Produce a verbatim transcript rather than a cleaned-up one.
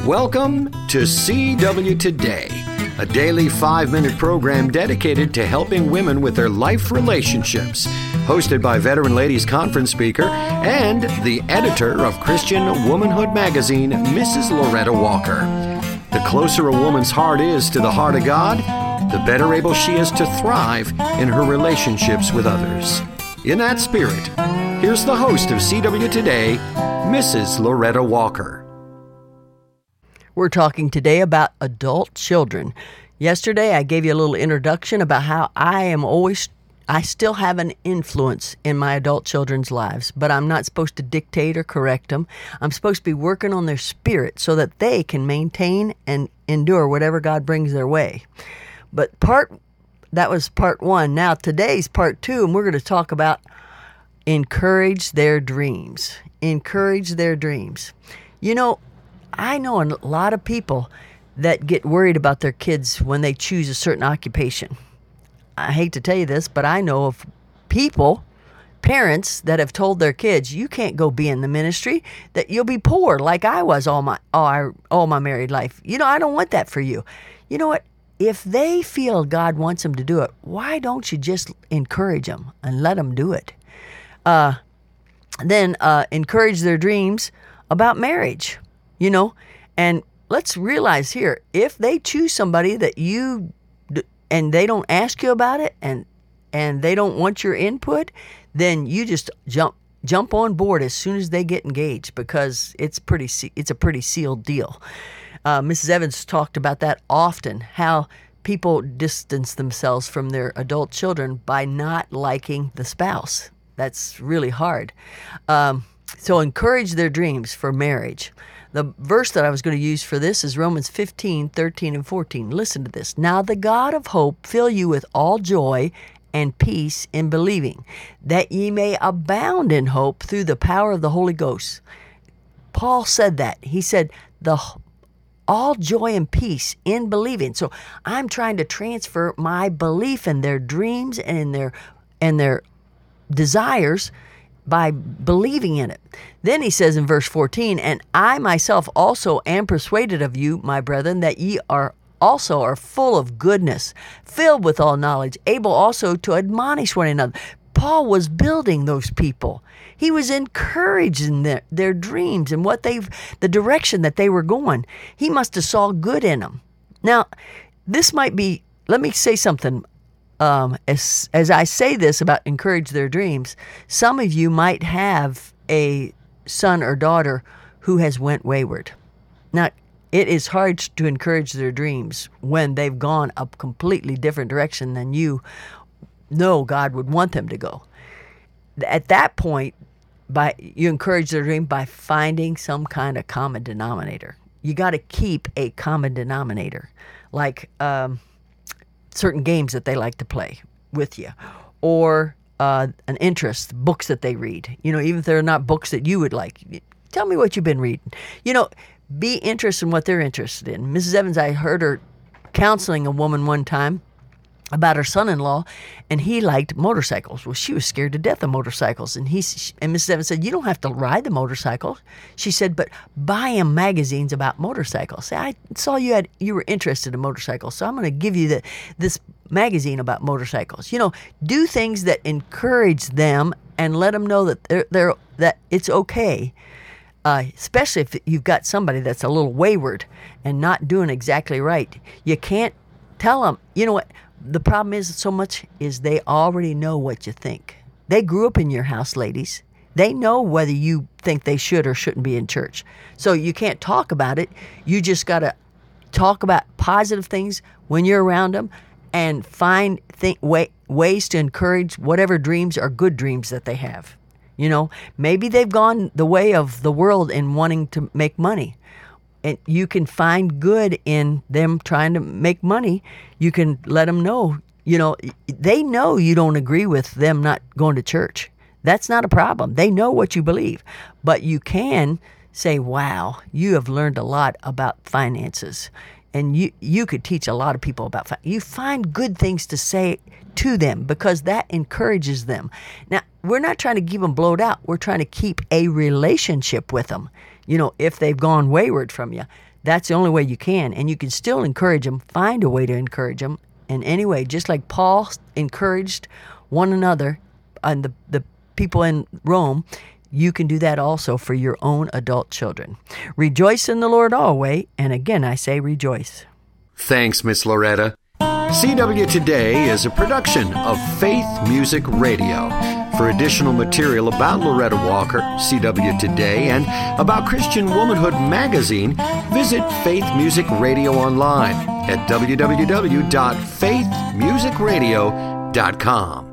Welcome to C W Today, a daily five-minute program dedicated to helping women with their life relationships. Hosted by Veteran Ladies Conference speaker and the editor of Christian Womanhood magazine, Missus Loretta Walker. The closer a woman's heart is to the heart of God, the better able she is to thrive in her relationships with others. In that spirit, here's the host of C W Today, Missus Loretta Walker. We're talking today about adult children. Yesterday, I gave you a little introduction about how I am always, I still have an influence in my adult children's lives, but I'm not supposed to dictate or correct them. I'm supposed to be working on their spirit so that they can maintain and endure whatever God brings their way. But part, that was part one. Now today's part two, and we're going to talk about encourage their dreams. Encourage their dreams. You know, I know a lot of people that get worried about their kids when they choose a certain occupation. I hate to tell you this, but I know of people, parents, that have told their kids, you can't go be in the ministry, that you'll be poor like I was all my all, all my married life. You know, I don't want that for you. You know what? If they feel God wants them to do it, why don't you just encourage them and let them do it? Uh, then uh, encourage their dreams about marriage. You know, and let's realize here, if they choose somebody that you, and they don't ask you about it, and and they don't want your input, then you just jump jump on board as soon as they get engaged, because it's pretty it's a pretty sealed deal. Uh, Missus Evans talked about that often, how people distance themselves from their adult children by not liking the spouse. That's really hard. Um, so encourage their dreams for marriage. The verse that I was going to use for this is Romans fifteen, thirteen, and fourteen. Listen to this. Now the God of hope fill you with all joy and peace in believing, that ye may abound in hope through the power of the Holy Ghost. Paul said that. He said, the all joy and peace in believing. So I'm trying to transfer my belief in their dreams and in their and their desires by believing in it. Then he says in verse fourteen, and I myself also am persuaded of you, my brethren, that ye are also are full of goodness, filled with all knowledge, able also to admonish one another. Paul was building those people. He was encouraging their, their dreams and what they've, the direction that they were going. He must have saw good in them. Now, this might be, let me say something. Um, as as I say this about encourage their dreams, some of you might have a son or daughter who has went wayward. Now, it is hard to encourage their dreams when they've gone a completely different direction than you know God would want them to go. At that point, by you encourage their dream by finding some kind of common denominator. You got to keep a common denominator, like um, certain games that they like to play with you, or uh, an interest, books that they read. You know, even if they're not books that you would like. Tell me what you've been reading. You know, be interested in what they're interested in. Missus Evans, I heard her counseling a woman one time about her son-in-law, and he liked motorcycles. Well, she was scared to death of motorcycles, and he and Missus Evans said, you don't have to ride the motorcycle. She said, but buy him magazines about motorcycles. Say, I saw you had you were interested in motorcycles, so I'm going to give you the, this magazine about motorcycles. You know, do things that encourage them and let them know that they're, they're that it's okay. Uh, especially if you've got somebody that's a little wayward and not doing exactly right. You can't tell them, you know what, the problem is so much is they already know what you think. They grew up in your house, ladies. They know whether you think they should or shouldn't be in church. So you can't talk about it. You just got to talk about positive things when you're around them and find th- way, ways to encourage whatever dreams are good dreams that they have. You know, maybe they've gone the way of the world in wanting to make money. And you can find good in them trying to make money. You can let them know, you know, they know you don't agree with them not going to church. That's not a problem. They know what you believe. But you can say, wow, you have learned a lot about finances. And you, you could teach a lot of people about finance. You find good things to say to them because that encourages them. Now, we're not trying to keep them blowed out. We're trying to keep a relationship with them. You know, if they've gone wayward from you, That's the only way you can. And you can still encourage them, find a way to encourage them. And anyway, just like Paul encouraged one another and the, the people in Rome, you can do that also for your own adult children. Rejoice in the Lord always. And again, I say rejoice. Thanks, Miss Loretta. C W Today is a production of Faith Music Radio. For additional material about Loretta Walker, C W Today, and about Christian Womanhood Magazine, visit Faith Music Radio online at w w w dot faith music radio dot com.